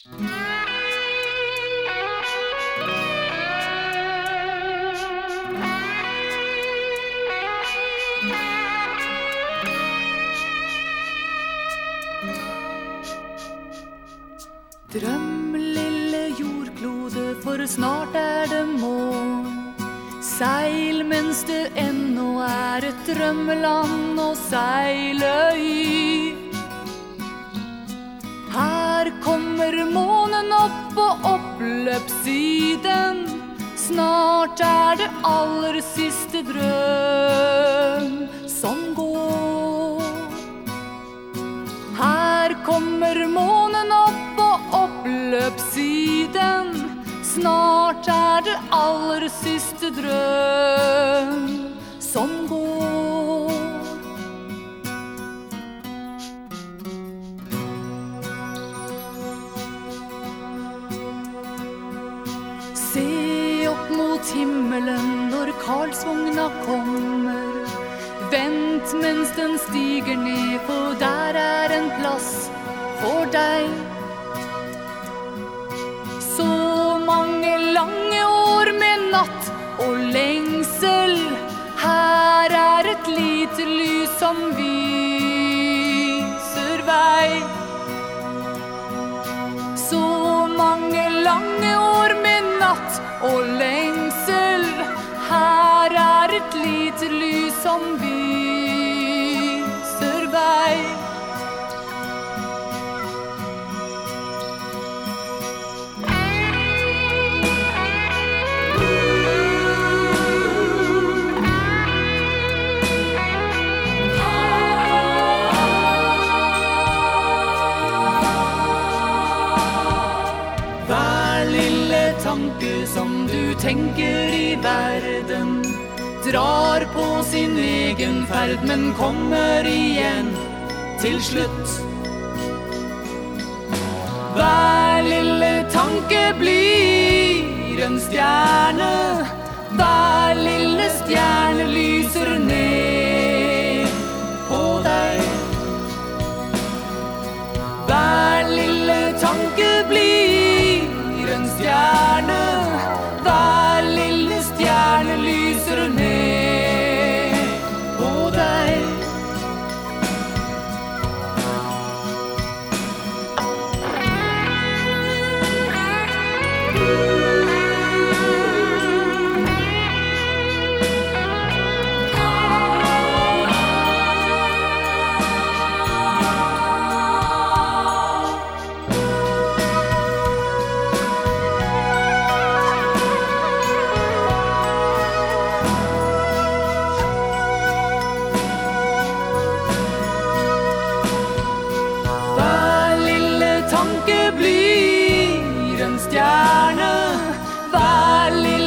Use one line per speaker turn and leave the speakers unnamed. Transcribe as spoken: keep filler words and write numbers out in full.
Drøm, lille jordklode, for snart er det morgen. Seil mens det ennå er et drømmeland å seile i. Her kommer månen opp på oppløpssiden. Snart er det aller siste drøm som går. Her kommer månen opp på oppløpssiden. Snart er det aller siste drøm som går. Se opp mot himmelen når Karlsvogna kommer. Vent mens den stiger ned, for der er en plass for deg. Så mange lange år med natt og lengsel. Her er et lite lys som viser vei. Så mange lange år med natt og lengsel. Her er et lite lys som viser vei. Tanke som du tenker i verden, drar på sin egen ferd, men kommer igjen til slutt. Hver lille tanke blir en stjerne. Hver lille stjerne lyser ned på deg. Hver lille tanke blir en stjerne. Hver lille stjerne lyser ned på deg. Stjerne, hver lille